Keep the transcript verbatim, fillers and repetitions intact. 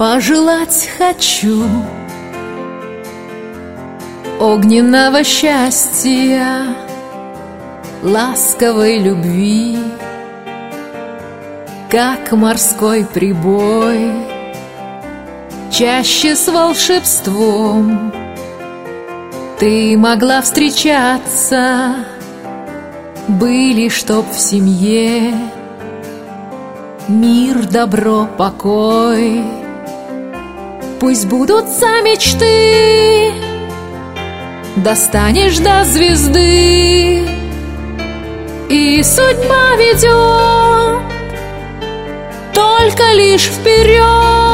Пожелать хочу огненного счастья, ласковой любви, как морской прибой, чаще с волшебством ты могла встречаться, были, чтоб в семье мир, добро, покой. Пусть будутся мечты, достанешь до звезды, и судьба ведет только лишь вперед.